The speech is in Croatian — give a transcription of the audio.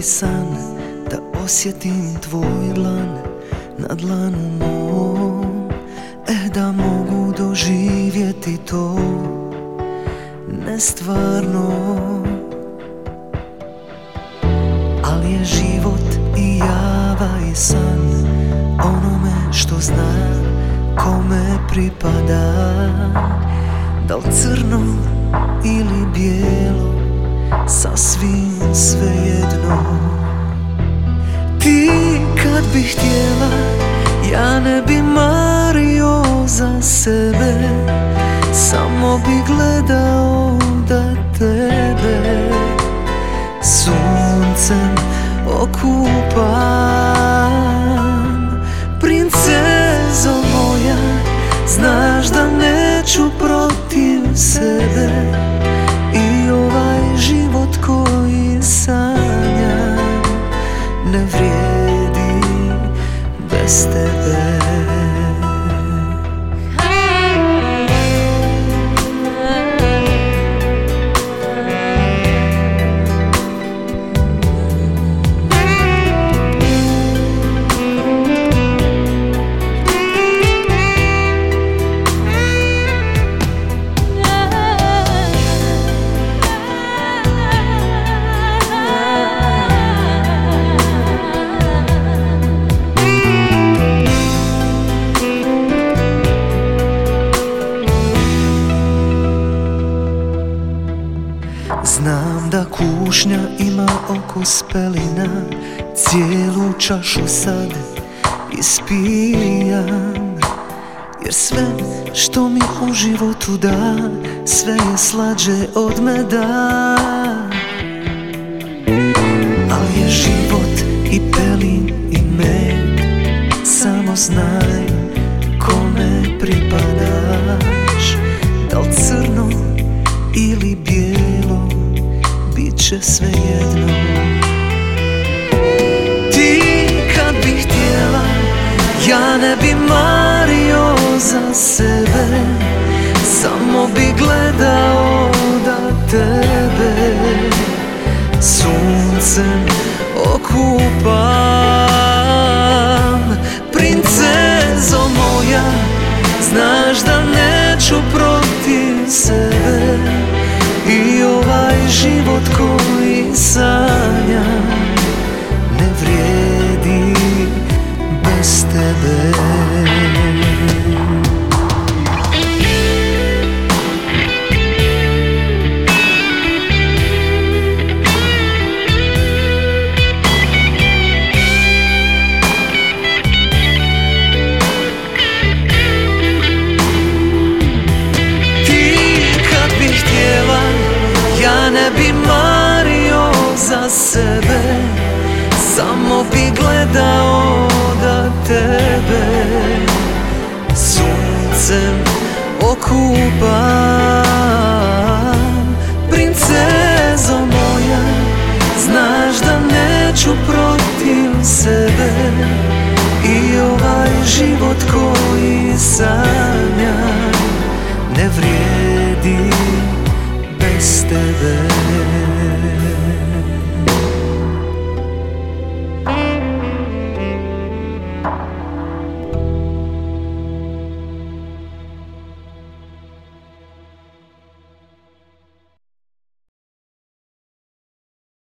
bi san da osjetim tvoj dlan na dlanu mom, da mogu doživjeti to nestvarno. Ali je život i java i san onome što zna kome pripada, da li crno ili bijelo, sasvim svejedno. Ti kad bi htjela, ja ne bi mario za sebe, samo bi gledao da tebe suncem okupam. Princezo moja, znaš da neću protiv sebe i ovaj život koji sanjam ne vrijedi bez tebe. Znam da kušnja ima okus pelina, cijelu čašu sad ispijam, jer sve što mi u životu da, sve je slađe od meda. Ali je život i pelin i med, samo znaj kome pripadaš, da li crno ili bijelo, bit će svejedno. Ti kad bi htjela, ja ne bi mario za sebe, samo bi gledao da tebe suncem okupam. Princezo moja, znaš da neću protiv sebe i ovaj život koji sanjam ne vrijedi bez tebe. Ja ne bi mario za sebe, samo bi gledao da tebe suncem okupam. Princezo moja, znaš da neću protiv sebe i ovaj život koji sam